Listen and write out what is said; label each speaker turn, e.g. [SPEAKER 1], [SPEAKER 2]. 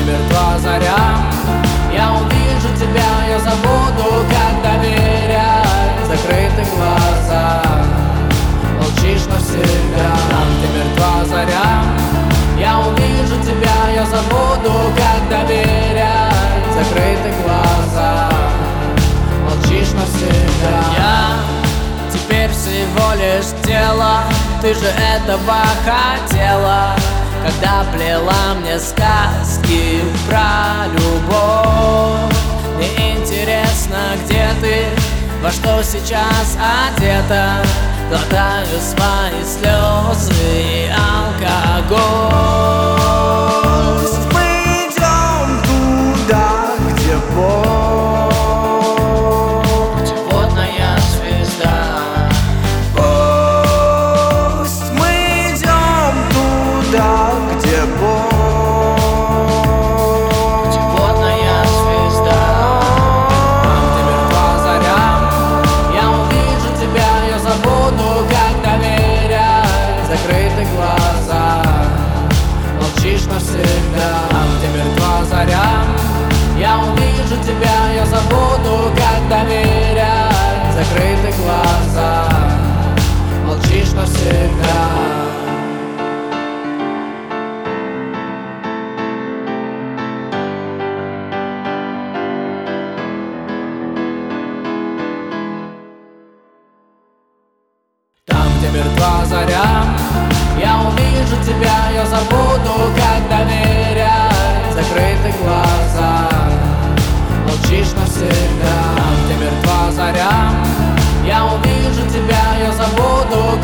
[SPEAKER 1] мертва заря, я увижу тебя, я забуду, как доверять. Закрыты глаза, молчишь навсегда. Там, где мертва заря, я увижу тебя, я забуду, как доверять. Закрыты глаза, молчишь навсегда. Я теперь всего лишь тело, ты же этого хотела, когда плела мне сказки про любовь. Мне интересно, где ты, во что сейчас одета. Глотаю свои слезы и алкоголь.
[SPEAKER 2] Пусть мы идем туда, где боль,
[SPEAKER 1] Путеводная звезда.
[SPEAKER 2] пусть мы идем туда, где боль,
[SPEAKER 1] Путеводная звезда. Там, где мертва заря, я увижу тебя, я забуду, как доверять. Закрыты глаза, молчишь навсегда. Там, где мертва заря, я увижу тебя, я забуду, как доверять. Закрыты глаза, молчишь навсегда. Там, где мертва заря, я увижу тебя, я забуду, как доверять. Закрыты глаза, молчишь навсегда. Там, где мертва заря, я увижу тебя, я забуду,